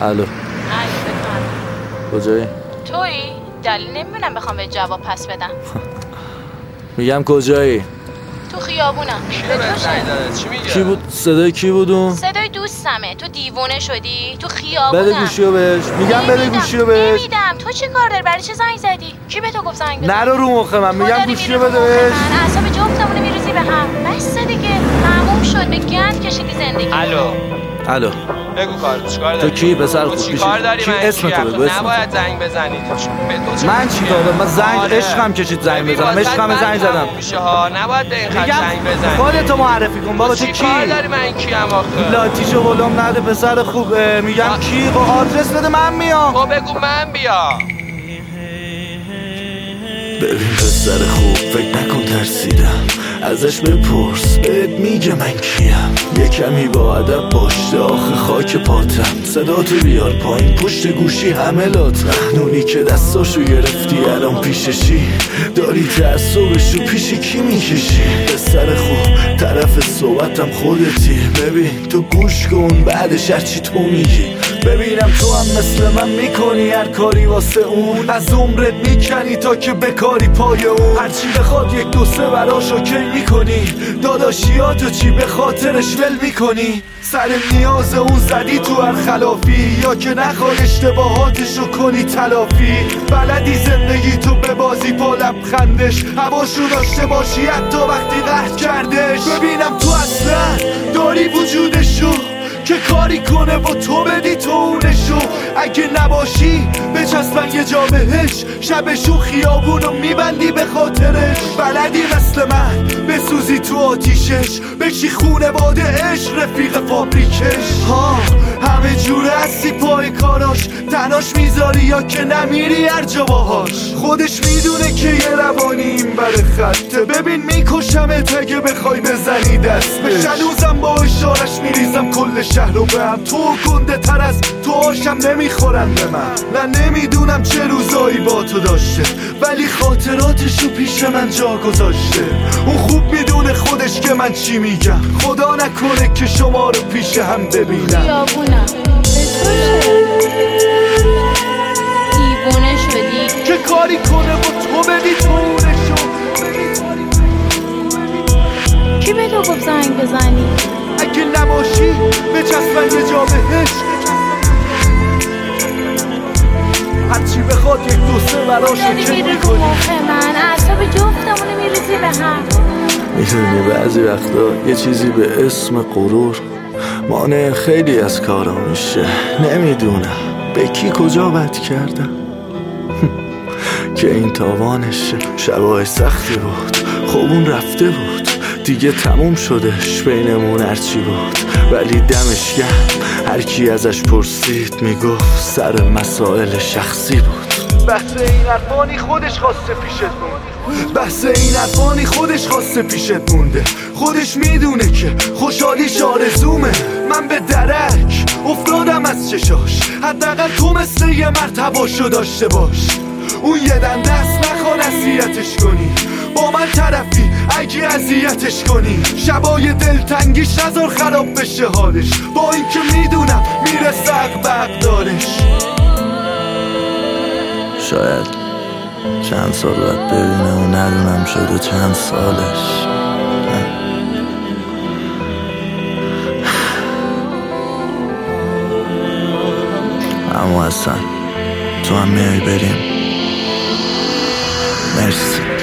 الو. بفهم. کجایی؟ تویی؟ دلیل نمیدونم بخوام به جواب پس بدم. میگم کجایی؟ تو خیابونم. به تو چه؟ چی میگه؟ کی بود؟ صدای کی بود اون؟ صدای دوستمه. تو دیوونه شدی؟ تو خیابونم. بده گوشیو بهش. میگم بده گوشیو بهش. نمیدم. تو چی کار داری؟ برای چه زنگ زدی؟ کی به تو گفت زنگ بزن؟ نرو رو مخ من. میگم گوشیو بده بهش. اعصاب جفتمون میریزی به هم. بس دیگه. تموم شد. به گند کشیدی زندگی. الو. بگو چیکار تو داری؟ کی پسر خوب؟ چیکار داری؟ کی اسم تو بگو. نباید زنگ بزنی. من چی کردم؟ من زنگ عشقم کشید زنگ بزنم. عشقم زنگ زدم. میشه ها. نباید به این خط زنگ بزنی. خودتو معرفی کن بابا. تو کی؟ چیکار داری؟ من کیم آخه؟ لاتیشو ولوم نده پسر خوب. میگم کی؟ خب آدرس بده من میام. خب بگو من بیام. ببین پسر خوب فکر نکن ترسیدم، ازش بپرس بهت میگه من کیم. یه کمی با ادب باش آخه خاک پاتم. صداتو بیار پایین پشت گوشی همه لاتم. نونی که دستاشو گرفتی الان پیششی، داری تعصبشو پیش کی میکشی؟ پسر خوب طرف صحبتم خودتی. ببین تو گوش کن بعدش هرچی تو میگی. ببینم تو هم مثل من میکنی هر کاری واسه اون، از عمرت میکنی تا که بکاری پای اون. هرچی بخواد یک دو سه براش اوکی میکنی، داداشیاتو چی به خاطرش ول میکنی؟ سر نیاز اون زدی تو هر خلافی، یا که نخوای اشتباهاتشو کنی تلافی. بلدی زندگی تو به بازی با لبخندش، هواشو داشته باشی حتی وقتی قهر کردش. ببینم تو اصلا داری وجودشو که کاری کنه و تو بدی تو اونشو. اگه نباشی بچسبن یه جا بهش، شبشو خیابونو میبندی به خاطرش. بلدی مثل من بسوزی تو آتیشش، بشی خونواده عشق رفیق فابریکش. ها همه جوره هستی پای کاراش، تناش میذاری یا که نمیری هر جا باهاش. خودش میدونه که یه روانی این بر خطه. ببین میکشمت اگه بخوای بزنی دست به شلوزم، با اشارش میریزم کل شهر رو به هم. تو گنده تر از تو آشم نمیخورن به من. نه نمیدونم چه روزایی با تو داشته، ولی خاطراتشو پیش من جا گذاشته. اون خوب میدونه خودش که من چی میگم، خدا نکنه که شما رو پیش هم ببینم. خیابونم. دیوونه شدی که کاری کنه و تو بدی تو اونشو. کی به تو گفت زنگ بزنی؟ اگه نباشی بچسبن یه جا بهش، هرچی بخواد یک دو سه براش اوکی میکنی. من اعصاب جفتمونو میریزی به هم. میدونی بعضی وقتا یه چیزی به اسم غرور مانع خیلی از کارا میشه. نمیدونم به کی کجا بد کردم که این تاوانشه. شبای سختی بود خب اون رفته بود دیگه، تموم شدش بینمون هرچی بود. ولی دمش گرم هر کی ازش پرسید میگفت سر مسائل شخصی بود. بحث این عرفانی خودش خواسته پیشت مونده، بحث این عرفانی خودش خواسته پیشت مونده. خودش میدونه که خوشحالیش آرزومه. من به درک افتادم از چشاش، حداقل تو مثل یه مرد هواشو داشته باش. اون یه دنده است نخوان اذیتش کنی، با من طرفی اگه اذیتش کنی. شبای دلتنگیش نذار خراب بشه حالش، با اینکه میدونم میرسه عقب دارش. شاید چند سال باید ببینه و ندونم شده چند سالش. اما اصلا تو هم میای بریم. مرسی.